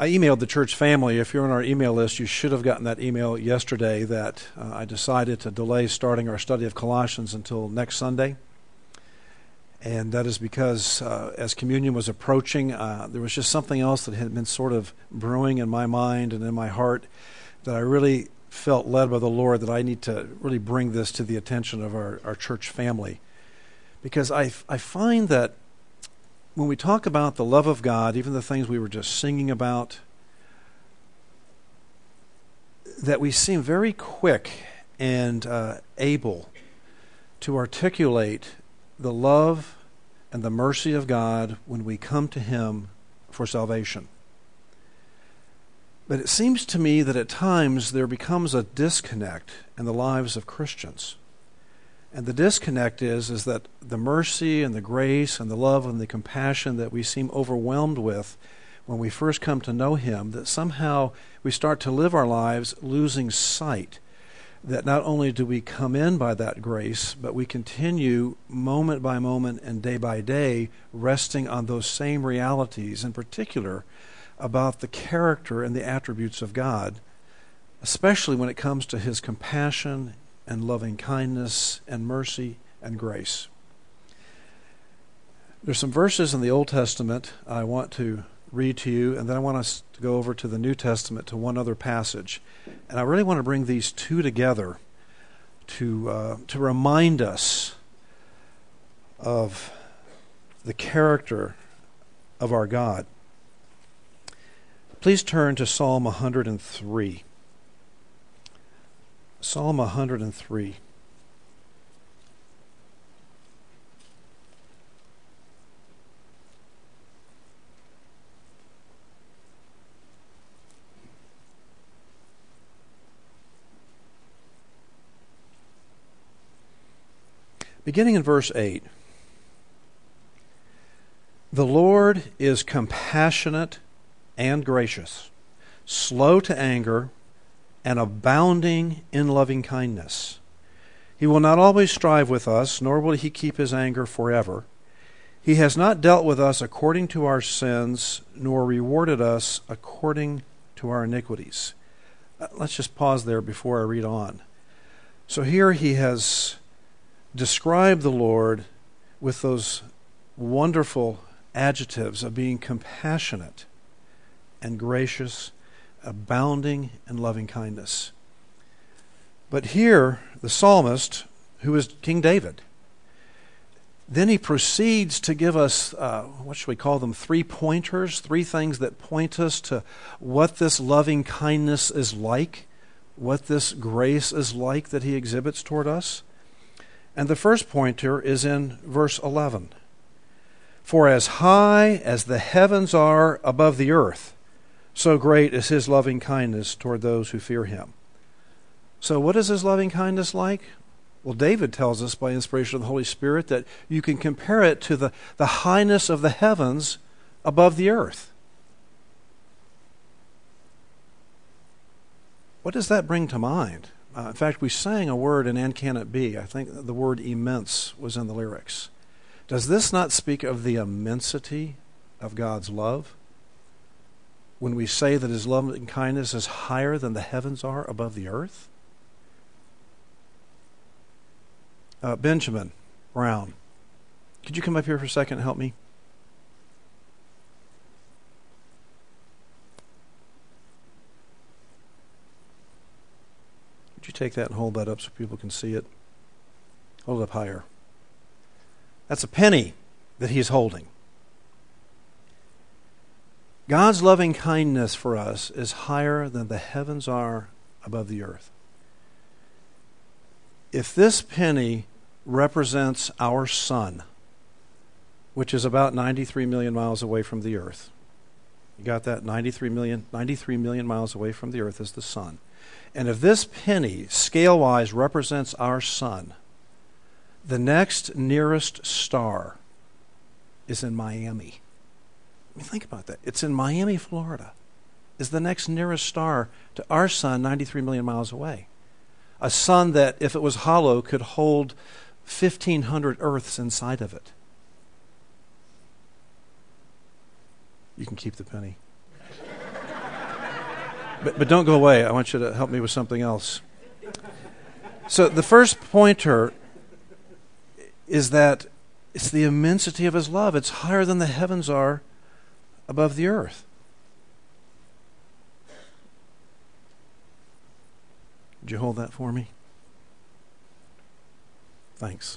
I emailed the church family. If you're on our email list, you should have gotten that email yesterday that I decided to delay starting our study of Colossians until next Sunday. And that is because as communion was approaching, there was just something else that had been sort of brewing in my mind and in my heart that I really felt led by the Lord that I need to really bring this to the attention of our church family. Because I find that when we talk about the love of God, even the things we were just singing about, that we seem very quick and able to articulate the love and the mercy of God when we come to Him for salvation. But it seems to me that at times there becomes a disconnect in the lives of Christians. And the disconnect is that the mercy and the grace and the love and the compassion that we seem overwhelmed with when we first come to know Him, that somehow we start to live our lives losing sight that not only do we come in by that grace, but we continue moment by moment and day by day resting on those same realities, in particular about the character and the attributes of God, especially when it comes to His compassion and loving kindness and mercy and grace. There's some verses in the Old Testament I want to read to you, and then I want us to go over to the New Testament to one other passage. And I really want to bring these two together to remind us of the character of our God. Please turn to Psalm 103. Psalm 103. Beginning in verse 8. The Lord is compassionate and gracious, slow to anger, and abounding in loving kindness. He will not always strive with us, nor will He keep His anger forever. He has not dealt with us according to our sins, nor rewarded us according to our iniquities. Let's just pause there before I read on. So here he has described the Lord with those wonderful adjectives of being compassionate and gracious, abounding in loving kindness. But here, the psalmist, who is King David, then he proceeds to give us, what should we call them, 3 pointers, 3 things that point us to what this loving kindness is like, what this grace is like that he exhibits toward us. And the first pointer is in verse 11. For as high as the heavens are above the earth, so great is His loving kindness toward those who fear Him. So what is His loving kindness like? Well, David tells us by inspiration of the Holy Spirit that you can compare it to the highness of the heavens above the earth. What does that bring to mind? In fact, we sang a word in And Can It Be? I think the word immense was in the lyrics. Does this not speak of the immensity of God's love? When we say that His love and kindness is higher than the heavens are above the earth? Benjamin Brown, could you come up here for a second and help me? Would you take that and hold that up so people can see it? Hold it up higher. That's a penny that he's holding. God's loving kindness for us is higher than the heavens are above the earth. If this penny represents our sun, which is about 93 million miles away from the earth, you got that? 93 million miles away from the earth is the sun. And if this penny, scale-wise, represents our sun, the next nearest star is in Miami. I mean, think about that. It's in Miami, Florida, is the next nearest star to our sun 93 million miles away. A sun that, if it was hollow, could hold 1,500 Earths inside of it. You can keep the penny. But don't go away. I want you to help me with something else. So the first pointer is that it's the immensity of his love. It's higher than the heavens are above the earth. Would you hold that for me? Thanks.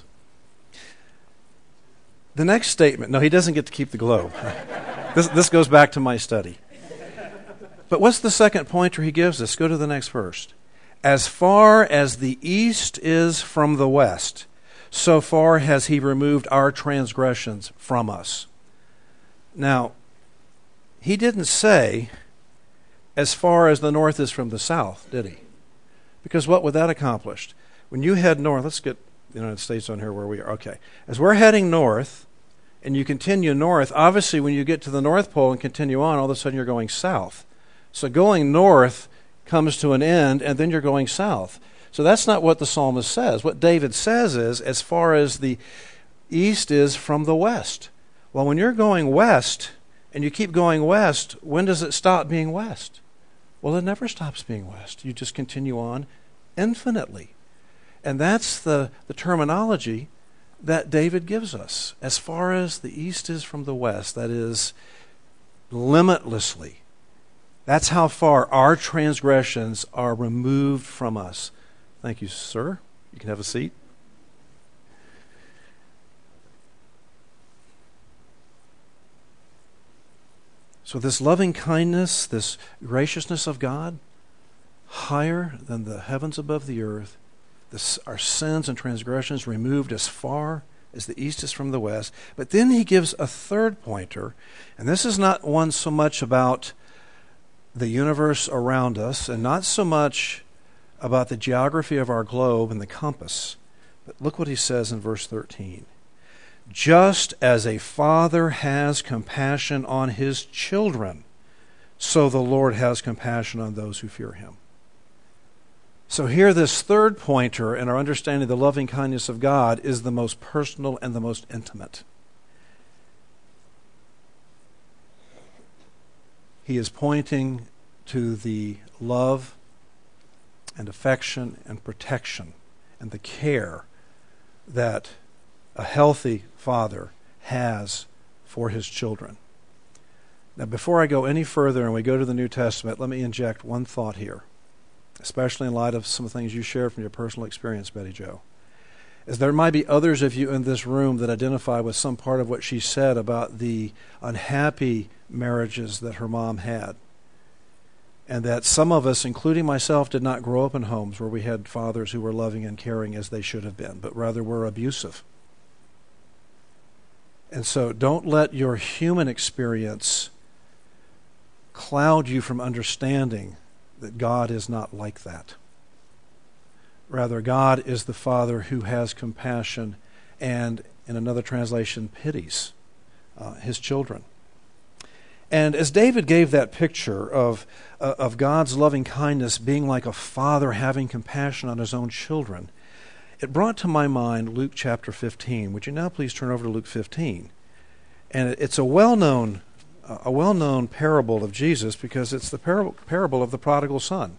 The next statement, no, he doesn't get to keep the globe. This goes back to my study. But what's the second pointer he gives us? Go to the next verse. As far as the east is from the west, so far has he removed our transgressions from us. Now, he didn't say, as far as the north is from the south, did he? Because what would that accomplish? When you head north, let's get the United States on here where we are. Okay. As we're heading north, and you continue north, obviously when you get to the North Pole and continue on, all of a sudden you're going south. So going north comes to an end, and then you're going south. So that's not what the psalmist says. What David says is, as far as the east is from the west. Well, when you're going west, and you keep going west, when does it stop being west? Well, it never stops being west. You just continue on infinitely. And that's the terminology that David gives us. As far as the east is from the west, that is limitlessly. That's how far our transgressions are removed from us. Thank you, sir. You can have a seat. So this loving kindness, this graciousness of God, higher than the heavens above the earth, our sins and transgressions removed as far as the east is from the west. But then he gives a third pointer, and this is not one so much about the universe around us, and not so much about the geography of our globe and the compass. But look what he says in verse 13. Just as a father has compassion on his children, so the Lord has compassion on those who fear him. So here this third pointer in our understanding of the loving kindness of God is the most personal and the most intimate. He is pointing to the love and affection and protection and the care that a healthy father has for his children. Now, before I go any further and we go to the New Testament, let me inject one thought here, especially in light of some of the things you shared from your personal experience, Betty Jo. As there might be others of you in this room that identify with some part of what she said about the unhappy marriages that her mom had. And that some of us, including myself, did not grow up in homes where we had fathers who were loving and caring as they should have been, but rather were abusive. And so don't let your human experience cloud you from understanding that God is not like that. Rather, God is the Father who has compassion and, in another translation, pities his children. And as David gave that picture of God's loving kindness being like a father having compassion on his own children, it brought to my mind Luke chapter 15. Would you now please turn over to Luke 15? And it's a well-known parable of Jesus because it's the parable of the prodigal son.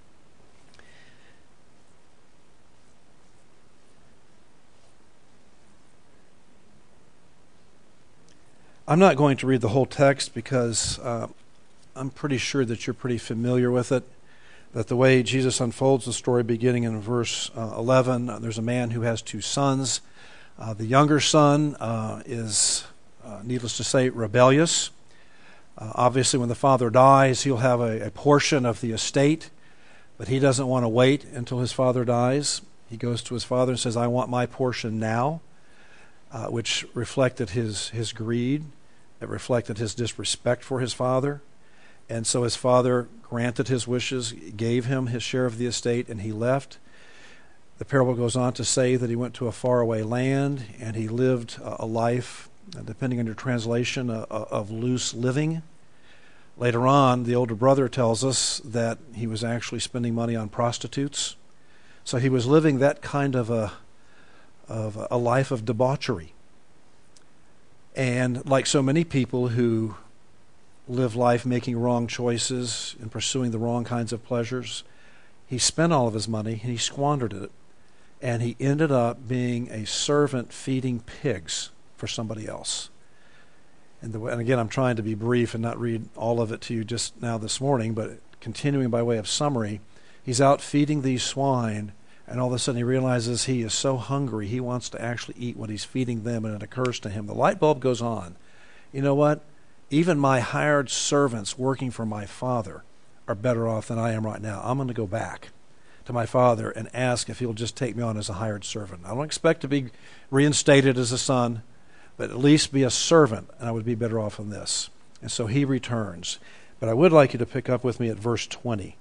I'm not going to read the whole text because I'm pretty sure that you're pretty familiar with it, that the way Jesus unfolds the story beginning in verse 11, there's a man who has two sons. The younger son is, needless to say, rebellious. Obviously, when the father dies, he'll have a portion of the estate, but he doesn't want to wait until his father dies. He goes to his father and says, I want my portion now, which reflected his greed. It reflected his disrespect for his father. And so his father granted his wishes, gave him his share of the estate, and he left. The parable goes on to say that he went to a faraway land, and he lived a life, depending on your translation, of loose living. Later on, the older brother tells us that he was actually spending money on prostitutes. So he was living that kind of a life of debauchery. And like so many people who live life making wrong choices and pursuing the wrong kinds of pleasures. He spent all of his money and he squandered it. And he ended up being a servant feeding pigs for somebody else. And again, I'm trying to be brief and not read all of it to you just now this morning, but continuing by way of summary, he's out feeding these swine, and all of a sudden he realizes he is so hungry, he wants to actually eat what he's feeding them, and it occurs to him, the light bulb goes on. You know what? Even my hired servants working for my father are better off than I am right now. I'm going to go back to my father and ask if he'll just take me on as a hired servant. I don't expect to be reinstated as a son, but at least be a servant, and I would be better off than this. And so he returns. But I would like you to pick up with me at verse 20.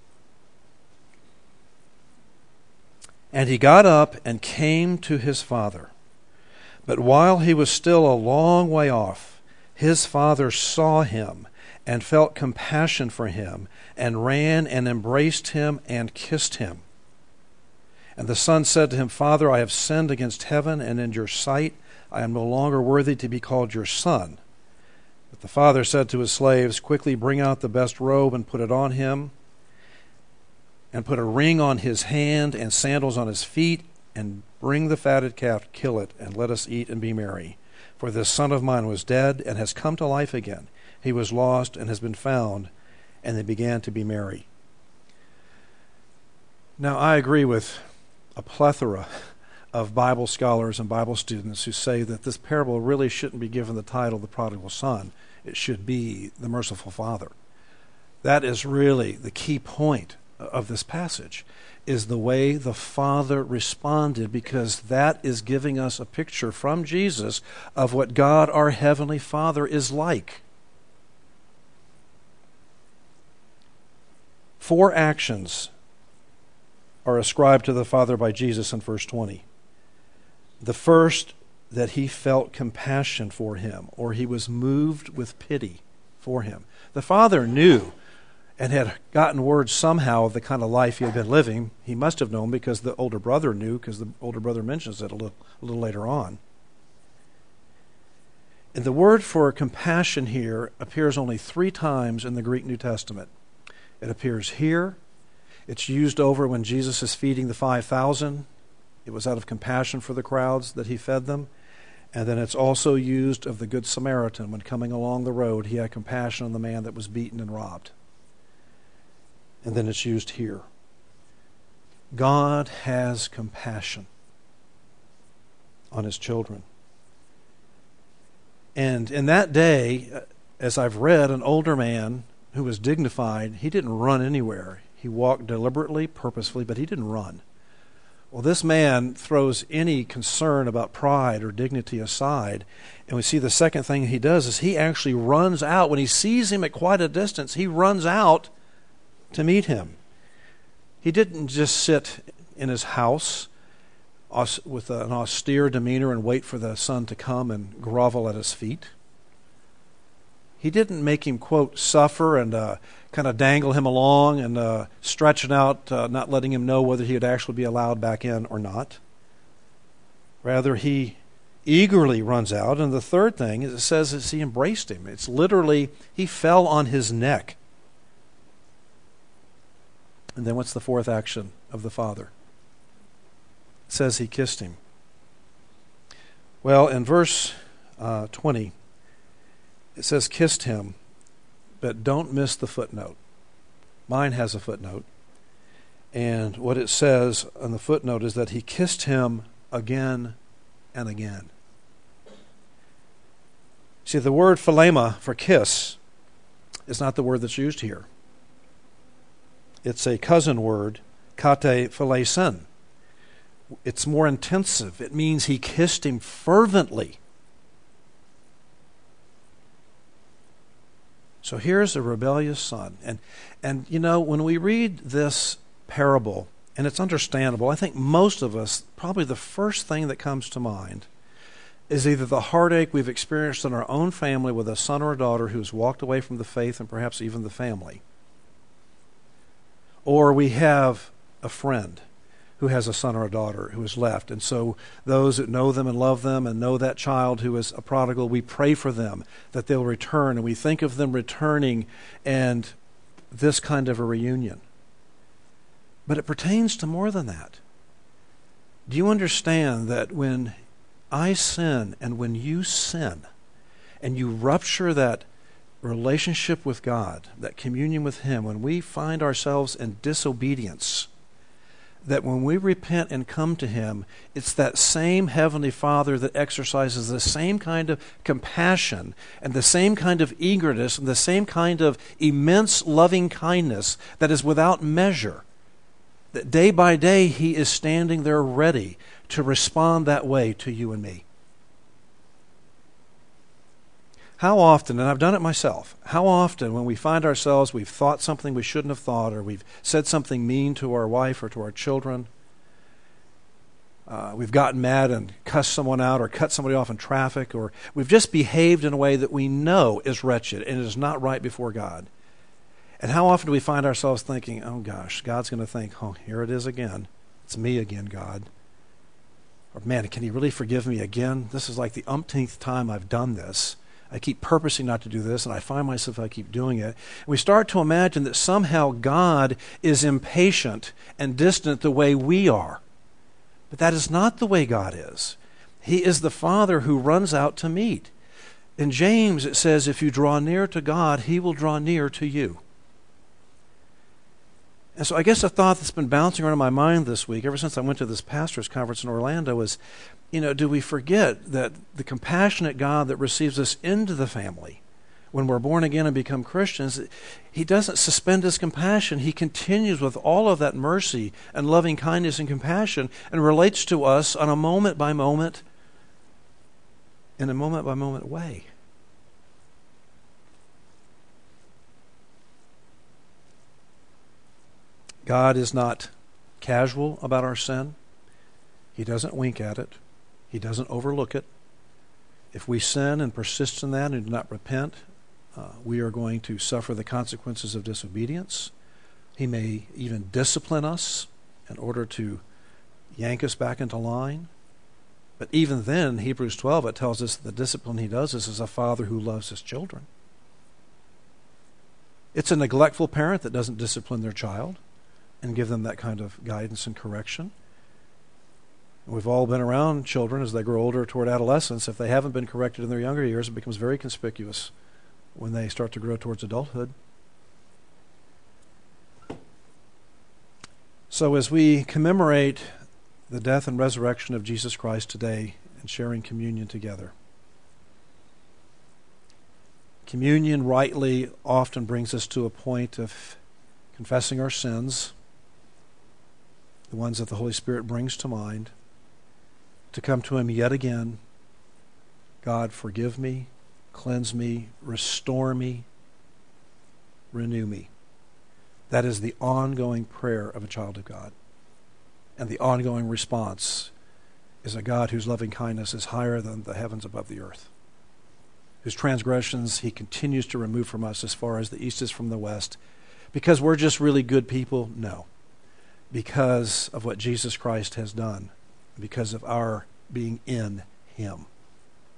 And he got up and came to his father. But while he was still a long way off, his father saw him and felt compassion for him and ran and embraced him and kissed him. And the son said to him, Father, I have sinned against heaven and in your sight. I am no longer worthy to be called your son. But the father said to his slaves, Quickly bring out the best robe and put it on him, and put a ring on his hand and sandals on his feet, and bring the fatted calf, kill it, and let us eat and be merry. For this son of mine was dead and has come to life again. He was lost and has been found. And they began to be merry. Now, I agree with a plethora of Bible scholars and Bible students who say that this parable really shouldn't be given the title the prodigal son. It should be the merciful father. That is really the key point of this passage, is the way the father responded, because that is giving us a picture from Jesus of what God our Heavenly Father is like. 4 actions are ascribed to the Father by Jesus in verse 20. The first, that he felt compassion for him, or he was moved with pity for him. The Father knew and had gotten word somehow of the kind of life he had been living. He must have known because the older brother knew, because the older brother mentions it a little later on. And the word for compassion here appears only 3 times in the Greek New Testament. It appears here. It's used over when Jesus is feeding the 5,000. It was out of compassion for the crowds that he fed them. And then it's also used of the Good Samaritan. When coming along the road, he had compassion on the man that was beaten and robbed. And then it's used here. God has compassion on his children. And in that day, as I've read, an older man who was dignified, he didn't run anywhere. He walked deliberately, purposefully, but he didn't run. Well, this man throws any concern about pride or dignity aside, and we see the second thing he does is he actually runs out. When he sees him at quite a distance, he runs out to meet him. He didn't just sit in his house with an austere demeanor and wait for the son to come and grovel at his feet. He didn't make him, quote, suffer and kind of dangle him along and stretch it out, not letting him know whether he would actually be allowed back in or not. Rather, he eagerly runs out. And the third thing is, it says is he embraced him. It's literally, he fell on his neck. And then what's the fourth action of the father? It says he kissed him. Well, in verse 20, it says kissed him, but don't miss the footnote. Mine has a footnote. And what it says on the footnote is that he kissed him again and again. See, the word philema for kiss is not the word that's used here. It's a cousin word, kate philesen. It's more intensive. It means he kissed him fervently. So here's a rebellious son. And you know, when we read this parable, and it's understandable, I think most of us, probably the first thing that comes to mind is either the heartache we've experienced in our own family with a son or a daughter who's walked away from the faith and perhaps even the family. Or we have a friend who has a son or a daughter who is left. And so those that know them and love them and know that child who is a prodigal, we pray for them that they'll return, and we think of them returning and this kind of a reunion. But it pertains to more than that. Do you understand that when I sin and when you sin and you rupture that relationship with God, that communion with Him, when we find ourselves in disobedience, that when we repent and come to Him, it's that same Heavenly Father that exercises the same kind of compassion and the same kind of eagerness and the same kind of immense loving kindness that is without measure. That day by day He is standing there ready to respond that way to you and me. How often, and I've done it myself, how often when we find ourselves, we've thought something we shouldn't have thought, or we've said something mean to our wife or to our children, we've gotten mad and cussed someone out or cut somebody off in traffic, or we've just behaved in a way that we know is wretched and is not right before God. And how often do we find ourselves thinking, oh gosh, God's going to think, oh, here it is again. It's me again, God. Or man, can He really forgive me again? This is like the umpteenth time I've done this. I keep purposing not to do this, and I find myself I keep doing it. And we start to imagine that somehow God is impatient and distant the way we are. But that is not the way God is. He is the Father who runs out to meet. In James it says, if you draw near to God, He will draw near to you. And so I guess a thought that's been bouncing around in my mind this week, ever since I went to this pastor's conference in Orlando, is, do we forget that the compassionate God that receives us into the family when we're born again and become Christians, He doesn't suspend His compassion. He continues with all of that mercy and loving kindness and compassion and relates to us on a moment-by-moment, in a moment-by-moment way. God is not casual about our sin. He doesn't wink at it. He doesn't overlook it. If we sin and persist in that and do not repent, we are going to suffer the consequences of disobedience. He may even discipline us in order to yank us back into line. But even then, Hebrews 12, it tells us that the discipline He does is as a father who loves His children. It's a neglectful parent that doesn't discipline their child and give them that kind of guidance and correction. We've all been around children as they grow older toward adolescence. If they haven't been corrected in their younger years, it becomes very conspicuous when they start to grow towards adulthood. So as we commemorate the death and resurrection of Jesus Christ today and sharing communion together, communion rightly often brings us to a point of confessing our sins, the ones that the Holy Spirit brings to mind, to come to Him yet again. God, forgive me, cleanse me, restore me, renew me. That is the ongoing prayer of a child of God. And the ongoing response is a God whose loving kindness is higher than the heavens above the earth, whose transgressions He continues to remove from us as far as the east is from the west. Because we're just really good people? No. Because of what Jesus Christ has done, because of our being in Him.